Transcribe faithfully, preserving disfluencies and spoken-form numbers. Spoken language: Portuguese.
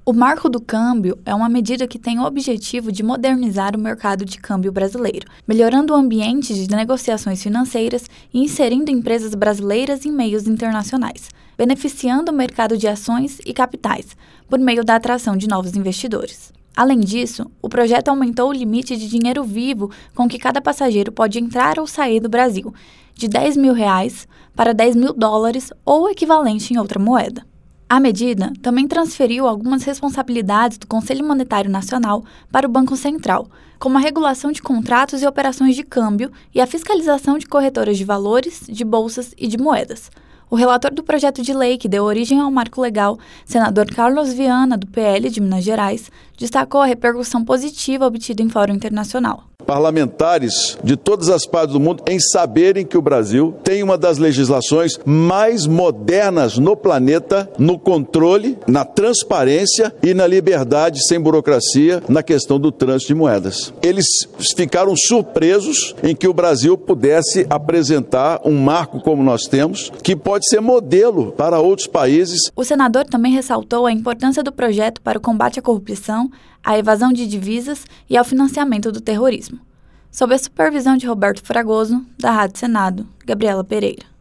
O Marco do Câmbio é uma medida que tem o objetivo de modernizar o mercado de câmbio brasileiro, melhorando o ambiente de negociações financeiras e inserindo empresas brasileiras em meios internacionais, beneficiando o mercado de ações e capitais, por meio da atração de novos investidores. Além disso, o projeto aumentou o limite de dinheiro vivo com que cada passageiro pode entrar ou sair do Brasil, de dez mil reais para dez mil dólares ou o equivalente em outra moeda. A medida também transferiu algumas responsabilidades do Conselho Monetário Nacional para o Banco Central, como a regulação de contratos e operações de câmbio e a fiscalização de corretoras de valores, de bolsas e de moedas. O relator do projeto de lei que deu origem ao marco legal, senador Carlos Viana, do P L de Minas Gerais, destacou a repercussão positiva obtida em fórum internacional. Parlamentares de todas as partes do mundo em saberem que o Brasil tem uma das legislações mais modernas no planeta, no controle, na transparência e na liberdade sem burocracia na questão do trânsito de moedas. Eles ficaram surpresos em que o Brasil pudesse apresentar um marco como nós temos, que pode ser modelo para outros países. O senador também ressaltou a importância do projeto para o combate à corrupção, à evasão de divisas e ao financiamento do terrorismo. Sob a supervisão de Roberto Fragoso, da Rádio Senado, Gabriela Pereira.